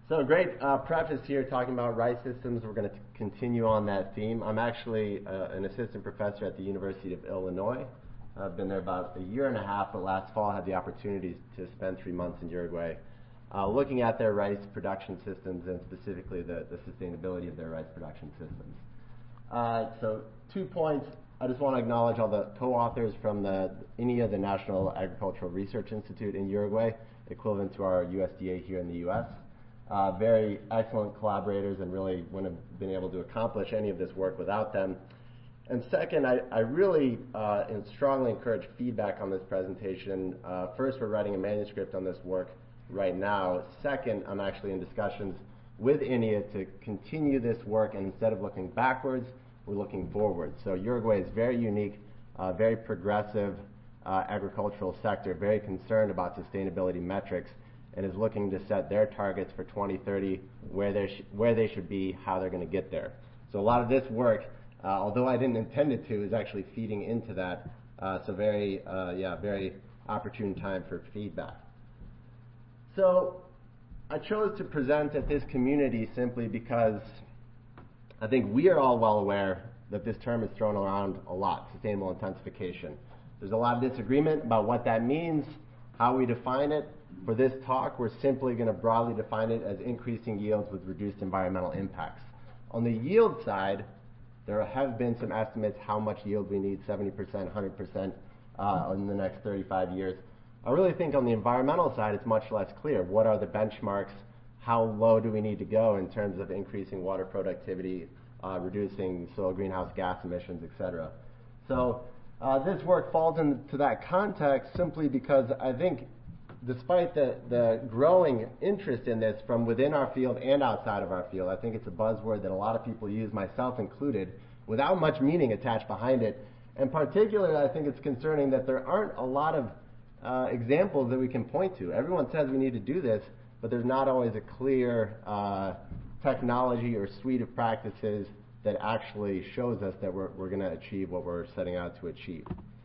So great preface here talking about rice systems. We're going to continue on that theme. I'm actually an assistant professor at the University of Illinois. I've been there about a year and a half, but last fall I had the opportunity to spend 3 months in Uruguay looking at their rice production systems and specifically the sustainability of their rice production systems. So 2 points. I just want to acknowledge all the co-authors from the INEA, the National Agricultural Research Institute in Uruguay, equivalent to our USDA here in the U.S. Very excellent collaborators, and really wouldn't have been able to accomplish any of this work without them. And second, I really strongly encourage feedback on this presentation. First, we're writing a manuscript on this work right now. Second, I'm actually in discussions with INEA to continue this work, and instead of looking backwards, we're looking forward. So Uruguay is very unique, very progressive agricultural sector, very concerned about sustainability metrics, and is looking to set their targets for 2030, where they should be, how they're going to get there. So a lot of this work, although I didn't intend it to, is actually feeding into that. So very opportune time for feedback. So I chose to present at this community simply because I think we are all well aware that this term is thrown around a lot, sustainable intensification. There's a lot of disagreement about what that means, how we define it. For this talk, we're simply going to broadly define it as increasing yields with reduced environmental impacts. On the yield side, there have been some estimates how much yield we need, 70%, 100% in the next 35 years. I really think on the environmental side, it's much less clear. What are the benchmarks? How low do we need to go in terms of increasing water productivity, reducing soil greenhouse gas emissions, etc.? So this work falls into that context simply because I think despite the growing interest in this from within our field and outside of our field, I think it's a buzzword that a lot of people use, myself included, without much meaning attached behind it. And particularly, I think it's concerning that there aren't a lot of examples that we can point to. Everyone says we need to do this, but there's not always a clear technology or suite of practices that actually shows us that we're going to achieve what we're setting out to achieve.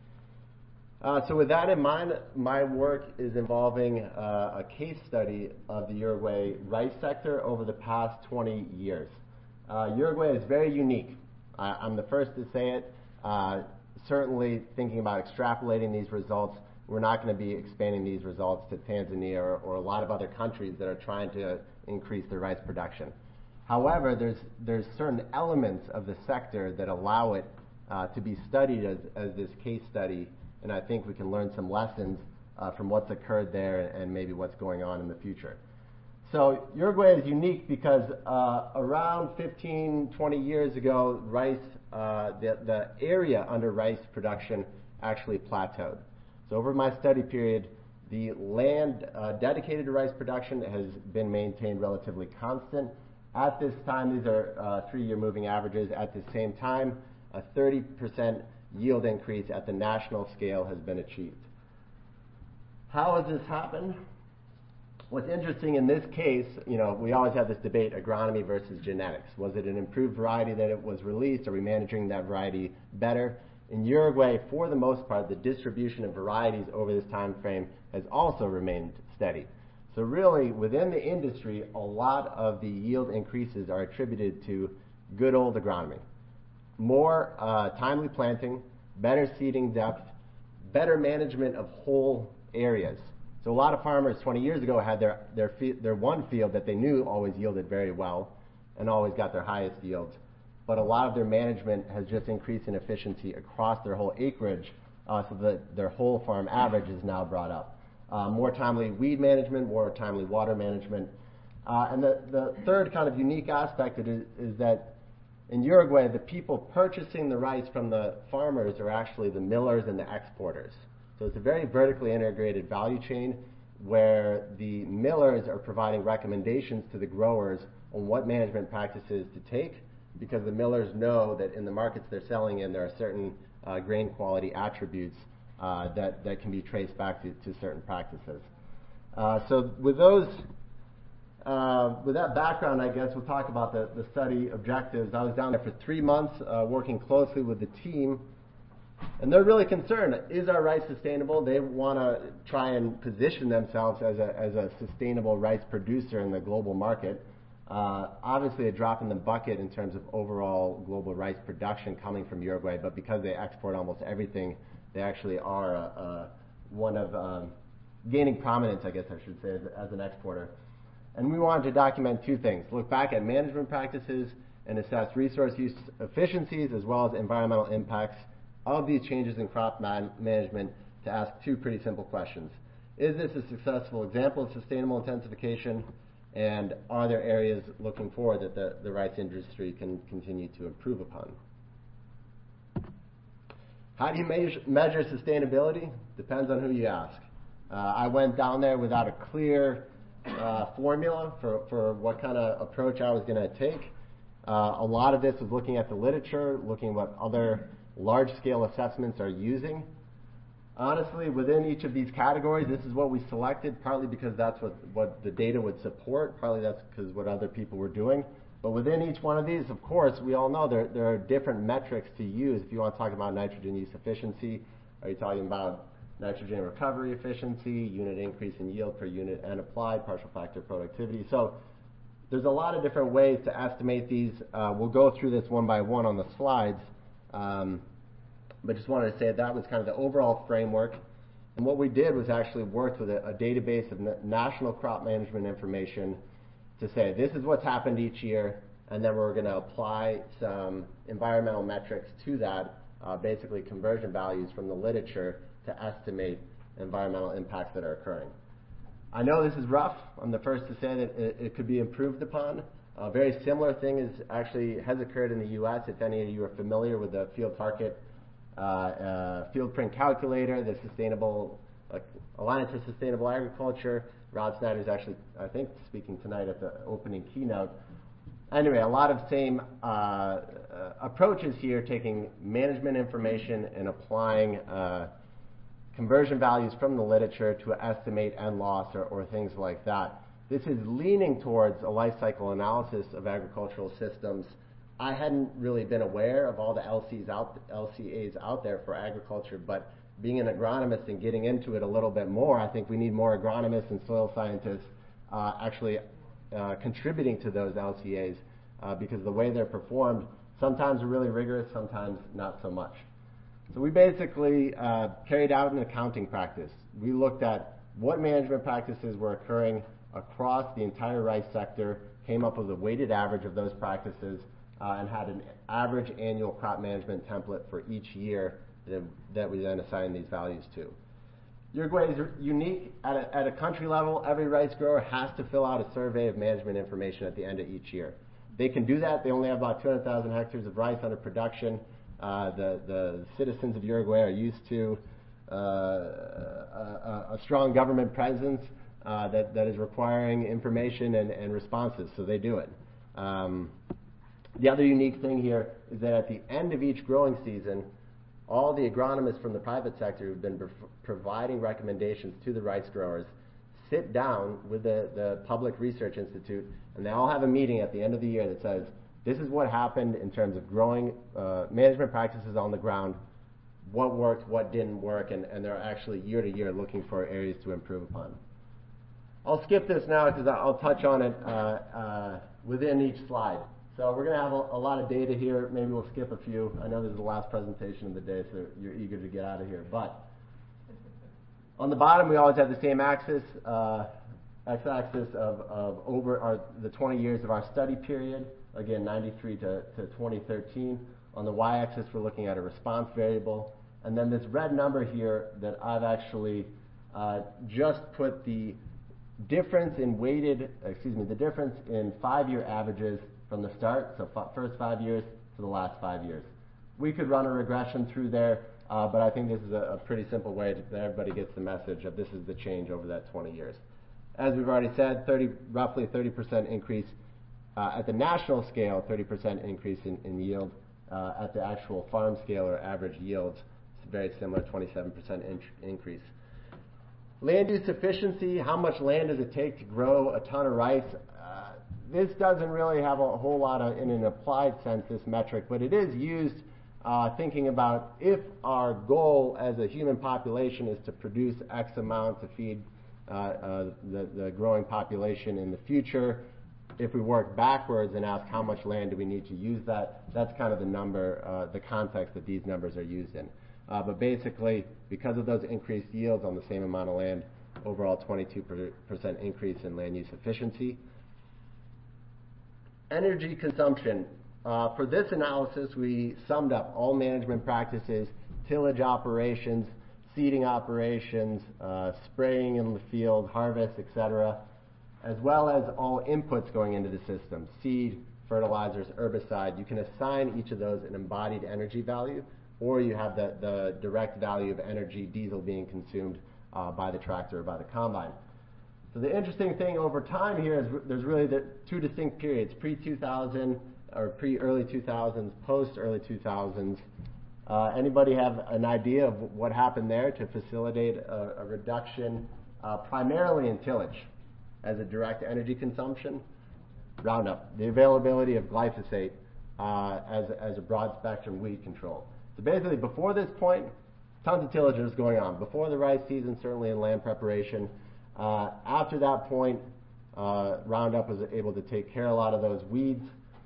So with that in mind, my work is involving a case study of the Uruguay rice sector over the past 20 years. Uruguay is very unique. I'm the first to say it. Certainly thinking about extrapolating these results, we're not going to be expanding these results to Tanzania or a lot of other countries that are trying to increase their rice production. However, there's certain elements of the sector that allow it to be studied as this case study, and I think we can learn some lessons from what's occurred there and maybe what's going on in the future. So Uruguay is unique because around 15, 20 years ago, rice, the area under rice production actually plateaued. So over my study period, the land dedicated to rice production has been maintained relatively constant. At this time, these are 3-year moving averages. At the same time, a 30% yield increase at the national scale has been achieved. How has this happened? What's interesting in this case, we always have this debate, agronomy versus genetics. Was it an improved variety that it was released? Are we managing that variety better? In Uruguay, for the most part, the distribution of varieties over this time frame has also remained steady. So really, within the industry, a lot of the yield increases are attributed to good old agronomy. More timely planting, better seeding depth, better management of whole areas. So a lot of farmers 20 years ago had their one field that they knew always yielded very well and always got their highest yields. But a lot of their management has just increased in efficiency across their whole acreage, so that their whole farm average is now brought up. More timely weed management, more timely water management. And the third kind of unique aspect is that in Uruguay, the people purchasing the rice from the farmers are actually the millers and the exporters. So it's a very vertically integrated value chain where the millers are providing recommendations to the growers on what management practices to take, because the millers know that in the markets they're selling in, there are certain grain quality attributes that can be traced back to certain practices. So with that background, I guess we'll talk about the study objectives. I was down there for 3 months working closely with the team And they're really concerned. Is our rice sustainable? They want to try and position themselves as a sustainable rice producer in the global market. Obviously, a drop in the bucket in terms of overall global rice production coming from Uruguay, but because they export almost everything, they actually are one of gaining prominence, I guess I should say, as an exporter. And we wanted to document two things: look back at management practices and assess resource use efficiencies as well as environmental impacts of these changes in crop management, to ask two pretty simple questions. Is this a successful example of sustainable intensification? And are there areas looking forward that the rice industry can continue to improve upon? How do you measure sustainability? Depends on who you ask. I went down there without a clear formula for what kind of approach I was going to take. A lot of this was looking at the literature, looking at what other large-scale assessments are using. Honestly, within each of these categories, this is what we selected, partly because that's what the data would support, partly that's because what other people were doing. But within each one of these, of course, we all know there are different metrics to use. If you want to talk about nitrogen use efficiency, are you talking about nitrogen recovery efficiency, unit increase in yield per unit N applied, partial factor productivity? So there's a lot of different ways to estimate these. We'll go through this one by one on the slides. But just wanted to say that was kind of the overall framework. And what we did was actually worked with a database of national crop management information to say this is what's happened each year, and then we're going to apply some environmental metrics to that, basically conversion values from the literature to estimate environmental impacts that are occurring. I know this is rough. I'm the first to say that it could be improved upon. A very similar thing has occurred in the U.S. If any of you are familiar with the Field Target field print calculator, the Sustainable Alliance for Sustainable Agriculture. Rod Snyder's actually, I think, speaking tonight at the opening keynote. Anyway, a lot of same approaches here, taking management information and applying conversion values from the literature to estimate N loss or things like that. This is leaning towards a life cycle analysis of agricultural systems. I hadn't really been aware of all the LCAs out there for agriculture, but being an agronomist and getting into it a little bit more, I think we need more agronomists and soil scientists actually contributing to those LCAs because the way they're performed sometimes are really rigorous, sometimes not so much. So we basically carried out an accounting practice. We looked at what management practices were occurring across the entire rice sector, came up with a weighted average of those practices, and had an average annual crop management template for each year that we then assign these values to. Uruguay is unique. At a country level, every rice grower has to fill out a survey of management information at the end of each year. They can do that. They only have about 200,000 hectares of rice under production. The citizens of Uruguay are used to a strong government presence that is requiring information and responses, so they do it. The other unique thing here is that at the end of each growing season, all the agronomists from the private sector who've been providing recommendations to the rice growers sit down with the Public Research Institute, and they all have a meeting at the end of the year that says, this is what happened in terms of growing management practices on the ground, what worked, what didn't work, and they're actually year to year looking for areas to improve upon. I'll skip this now because I'll touch on it within each slide. So we're going to have a lot of data here. Maybe we'll skip a few. I know this is the last presentation of the day, so you're eager to get out of here. But on the bottom, we always have the same axis, x-axis of over the 20 years of our study period. Again, 93 to 2013. On the y-axis, we're looking at a response variable. And then this red number here that I've actually just put the difference in the difference in 5-year averages from the start, so first 5 years to the last 5 years. We could run a regression through there, but I think this is a pretty simple way that everybody gets the message of this is the change over that 20 years. As we've already said, roughly 30% increase at the national scale, 30% increase in yield. At the actual farm scale or average yields, it's very similar, 27% increase. Land use efficiency, how much land does it take to grow a ton of rice? This doesn't really have a whole lot of, in an applied sense, this metric, but it is used thinking about if our goal as a human population is to produce X amount to feed the growing population in the future, if we work backwards and ask how much land do we need to use that's kind of the number, the context that these numbers are used in. But basically, because of those increased yields on the same amount of land, overall 22% increase in land use efficiency. Energy consumption. For this analysis, we summed up all management practices, tillage operations, seeding operations, spraying in the field, harvest, etc., as well as all inputs going into the system, seed, fertilizers, herbicide. You can assign each of those an embodied energy value, or you have the direct value of energy, diesel being consumed by the tractor or by the combine. So the interesting thing over time here is there's really the two distinct periods, pre-2000 or pre-early 2000s, post-early 2000s. Anybody have an idea of what happened there to facilitate a reduction primarily in tillage as a direct energy consumption? Roundup, the availability of glyphosate as a broad spectrum weed control. So basically before this point, tons of tillage was going on. Before the rice season, certainly in land preparation. After that point, Roundup was able to take care of a lot of those weeds.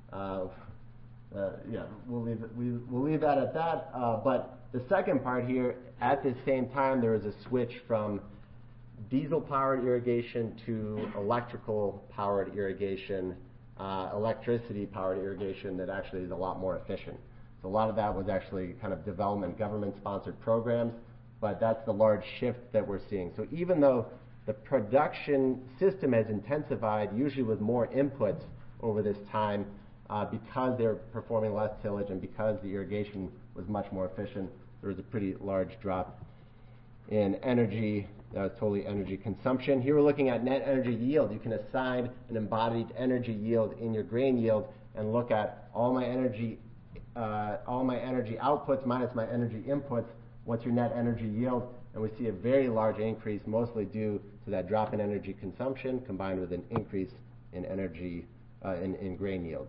We'll leave that at that. But the second part here, at the same time, there was a switch from diesel-powered irrigation to electrical-powered irrigation, electricity-powered irrigation that actually is a lot more efficient. So a lot of that was actually kind of development, government-sponsored programs, but that's the large shift that we're seeing. So even though the production system has intensified, usually with more inputs over this time, because they're performing less tillage and because the irrigation was much more efficient, there was a pretty large drop in energy, totally energy consumption. Here we're looking at net energy yield. You can assign an embodied energy yield in your grain yield and look at all my energy outputs minus my energy inputs. What's your net energy yield? And we see a very large increase, mostly due to that drop in energy consumption combined with an increase in energy in grain yields.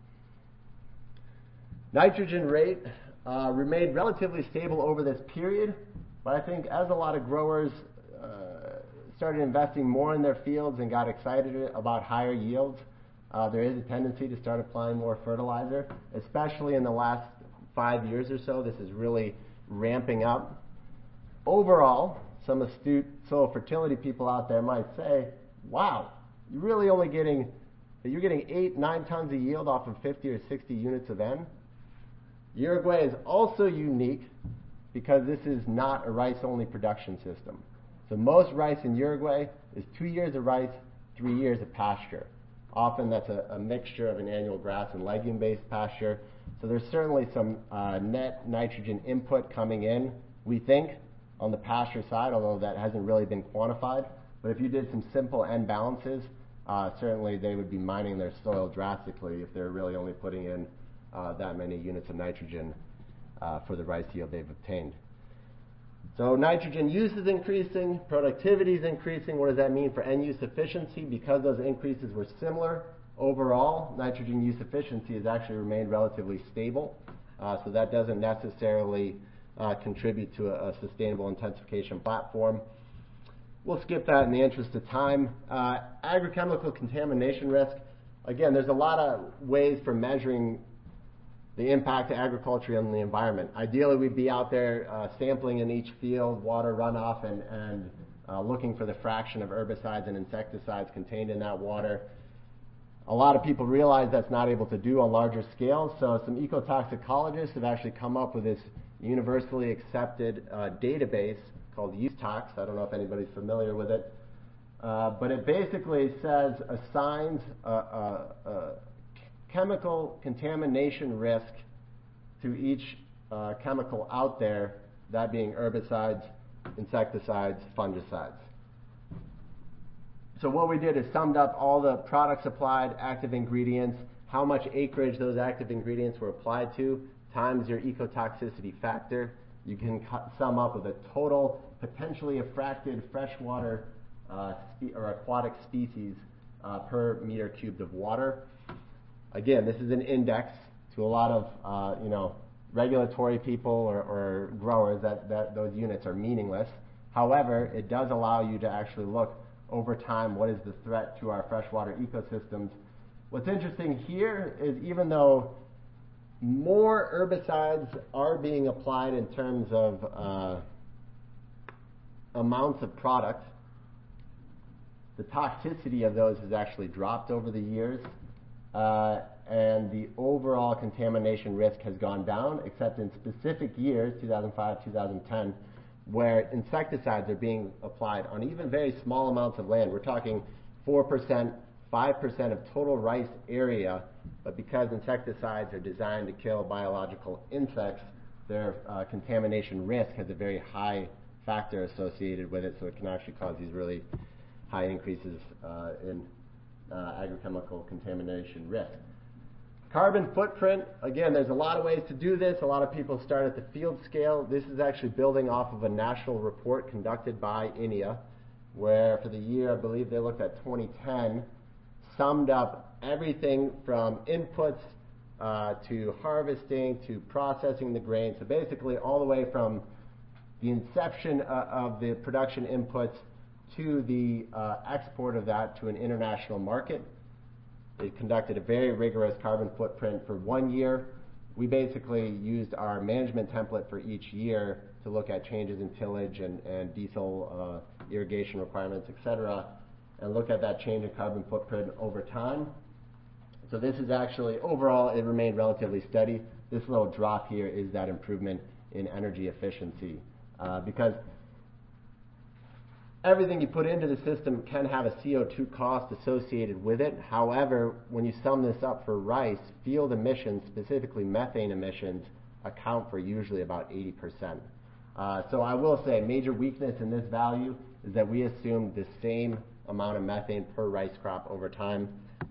Nitrogen rate remained relatively stable over this period, but I think as a lot of growers started investing more in their fields and got excited about higher yields, there is a tendency to start applying more fertilizer, especially in the last 5 years or so. This is really ramping up. Overall, some astute soil fertility people out there might say, wow, you're really only getting 8-9 tons of yield off of 50 or 60 units of N. Uruguay is also unique because this is not a rice-only production system. So most rice in Uruguay is 2 years of rice, 3 years of pasture. Often that's a mixture of an annual grass and legume-based pasture. So there's certainly some net nitrogen input coming in, we think, on the pasture side, although that hasn't really been quantified. But if you did some simple N balances, certainly they would be mining their soil drastically if they're really only putting in that many units of nitrogen for the rice yield they've obtained. So nitrogen use is increasing, productivity is increasing. What does that mean for end use efficiency? Because those increases were similar, overall, nitrogen use efficiency has actually remained relatively stable. So that doesn't necessarily contribute to a sustainable intensification platform. We'll skip that in the interest of time. Agrochemical contamination risk. Again, there's a lot of ways for measuring the impact of agriculture on the environment. Ideally, we'd be out there sampling in each field, water runoff, and looking for the fraction of herbicides and insecticides contained in that water. A lot of people realize that's not able to do on larger scales, so some ecotoxicologists have actually come up with this universally accepted database called UseTox. I don't know if anybody's familiar with it, but it basically assigns chemical contamination risk to each chemical out there, that being herbicides, insecticides, fungicides. So what we did is summed up all the products applied, active ingredients, how much acreage those active ingredients were applied to, times your ecotoxicity factor. You can sum up with a total potentially affected freshwater or aquatic species per meter cubed of water. Again, this is an index to a lot of regulatory people or growers that those units are meaningless. However, it does allow you to actually look over time what is the threat to our freshwater ecosystems. What's interesting here is even though more herbicides are being applied in terms of amounts of product, the toxicity of those has actually dropped over the years, and the overall contamination risk has gone down, except in specific years, 2005, 2010, where insecticides are being applied on even very small amounts of land. We're talking 4%, 5% of total rice area, but because insecticides are designed to kill biological insects, their contamination risk has a very high factor associated with it, so it can actually cause these really high increases in agrochemical contamination risk. Carbon footprint, again, there's a lot of ways to do this. A lot of people start at the field scale. This is actually building off of a national report conducted by INEA, where for the year, I believe they looked at 2010, summed up everything from inputs to harvesting to processing the grain. So basically all the way from the inception of the production inputs to the export of that to an international market. They conducted a very rigorous carbon footprint for 1 year. We basically used our management template for each year to look at changes in tillage and diesel irrigation requirements, etc., and look at that change in carbon footprint over time. So this is actually, overall, it remained relatively steady. This little drop here is that improvement in energy efficiency, because everything you put into the system can have a CO2 cost associated with it. However, when you sum this up for rice, field emissions, specifically methane emissions, account for usually about 80%. So I will say a major weakness in this value is that we assumed the same amount of methane per rice crop over time.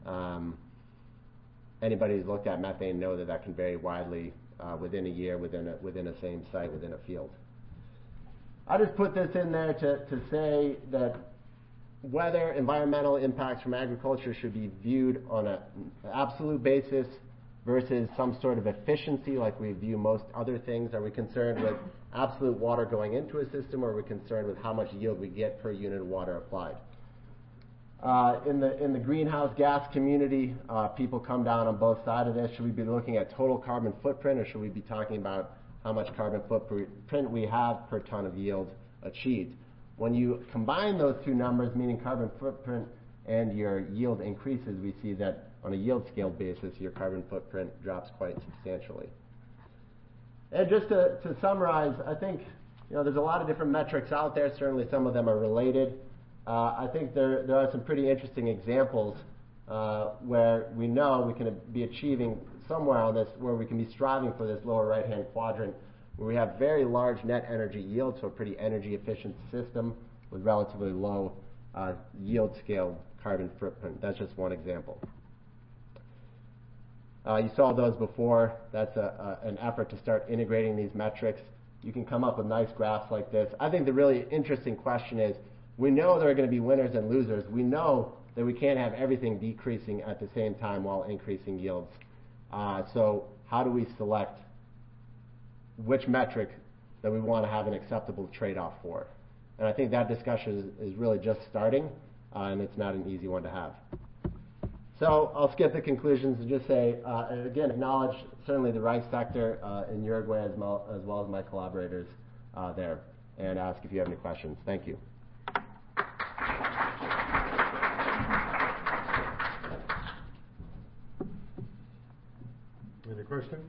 Anybody who's looked at methane know that can vary widely within a year, within a same site, within a field. I just put this in there to say that whether environmental impacts from agriculture should be viewed on an absolute basis versus some sort of efficiency like we view most other things. Are we concerned with absolute water going into a system, or are we concerned with how much yield we get per unit of water applied? In the greenhouse gas community, people come down on both sides of this. Should we be looking at total carbon footprint, or should we be talking about how much carbon footprint we have per ton of yield achieved? When you combine those two numbers, meaning carbon footprint and your yield increases, we see that on a yield scale basis, your carbon footprint drops quite substantially. And just to summarize, I think there's a lot of different metrics out there. Certainly some of them are related. I think there are some pretty interesting examples where we know we can be achieving somewhere on this, where we can be striving for this lower right-hand quadrant, where we have very large net energy yield, so a pretty energy efficient system with relatively low yield scale carbon footprint. That's just one example. You saw those before. That's an effort to start integrating these metrics. You can come up with nice graphs like this. I think the really interesting question is, we know there are going to be winners and losers. We know that we can't have everything decreasing at the same time while increasing yields. So how do we select which metric that we want to have an acceptable trade-off for? And I think that discussion is really just starting, and it's not an easy one to have. So I'll skip the conclusions and just say, again, acknowledge certainly the rice sector in Uruguay as well as my collaborators there, and ask if you have any questions. Thank you. Any questions?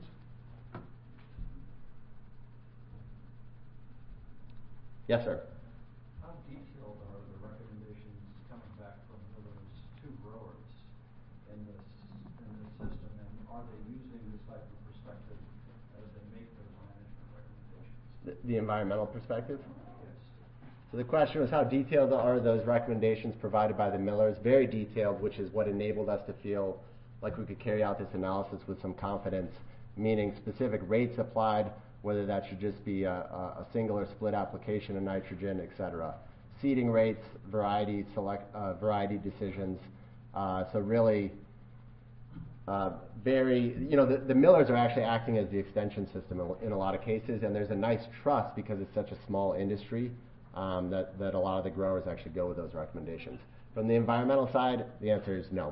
Yes, sir. How detailed are the recommendations coming back from those two growers in this system, and are they using this type of perspective as they make those management recommendations? The environmental perspective? Yes. So the question was, how detailed are those recommendations provided by the millers? Very detailed, which is what enabled us to feel like we could carry out this analysis with some confidence, meaning specific rates applied, whether that should just be a single or split application of nitrogen, etc. Seeding rates, variety decisions. So really the millers are actually acting as the extension system in a lot of cases, and there's a nice trust because it's such a small industry that a lot of the growers actually go with those recommendations. From the environmental side, the answer is no.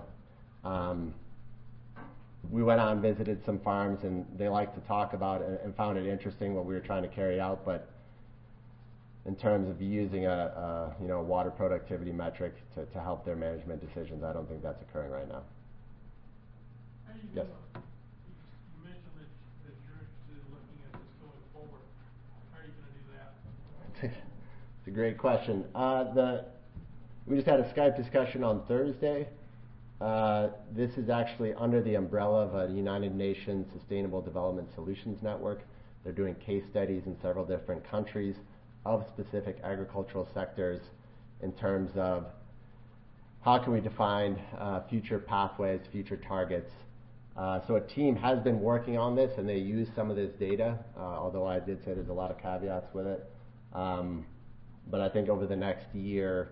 We went out and visited some farms, and they liked to talk about it and found it interesting what we were trying to carry out, but in terms of using a water productivity metric to help their management decisions, I don't think that's occurring right now. Yes. You mentioned that you're interested in looking at this going forward. How are you going to do that? It's a great question. We just had a Skype discussion on Thursday. This is actually under the umbrella of a United Nations Sustainable Development Solutions Network. They're doing case studies in several different countries of specific agricultural sectors in terms of how can we define future pathways, future targets. So a team has been working on this, and they use some of this data, although I did say there's a lot of caveats with it. But I think over the next year,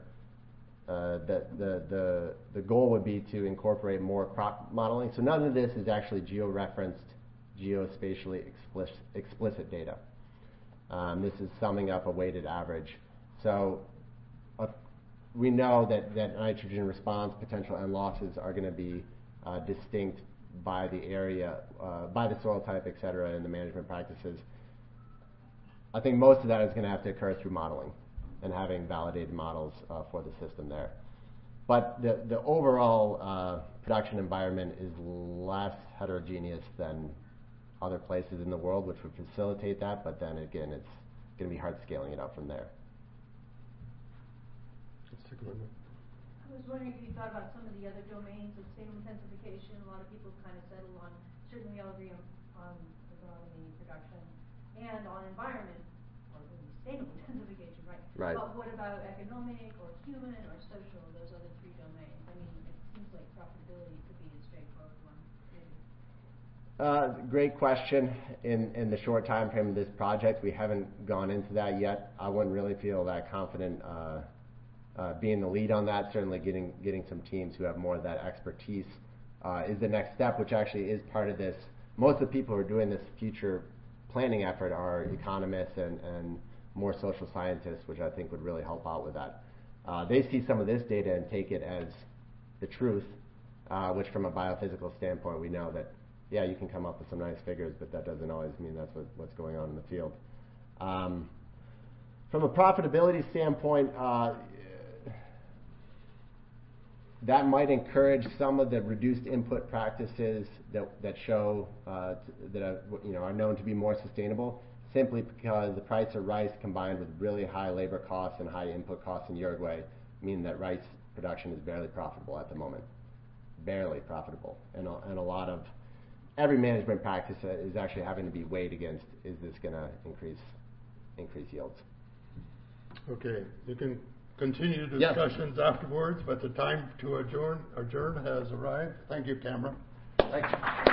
the goal would be to incorporate more crop modeling. So none of this is actually geo-referenced, geospatially explicit data. This is summing up a weighted average. So we know that nitrogen response, potential N losses are going to be distinct by the area, by the soil type, et cetera, and the management practices. I think most of that is going to have to occur through modeling and having validated models for the system there. But the overall production environment is less heterogeneous than other places in the world, which would facilitate that, but then again, it's going to be hard scaling it up from there. Let's take a minute. I was wondering if you thought about some of the other domains of sustainable intensification. A lot of people kind of settle on, certainly we all agree on agronomy, production, and on environment, or sustainable intensification, right? Right. But what about economic, or human, or social, those other three domains? I mean, it seems like profitability could be a straightforward one, maybe. Great question. In the short time frame of this project, we haven't gone into that yet. I wouldn't really feel that confident being the lead on that. Certainly getting some teams who have more of that expertise is the next step, which actually is part of this. Most of the people who are doing this future planning effort are economists and more social scientists, which I think would really help out with that. They see some of this data and take it as the truth, which from a biophysical standpoint, we know that, yeah, you can come up with some nice figures, but that doesn't always mean that's what's going on in the field. From a profitability standpoint, that might encourage some of the reduced input practices that show that are known to be more sustainable, simply because the price of rice combined with really high labor costs and high input costs in Uruguay mean that rice production is barely profitable at the moment. Barely profitable. And a lot of every management practice is actually having to be weighed against, is this going to increase yields? Okay, you can continue discussions afterwards, but the time to adjourn has arrived. Thank you, Cameron. Thanks.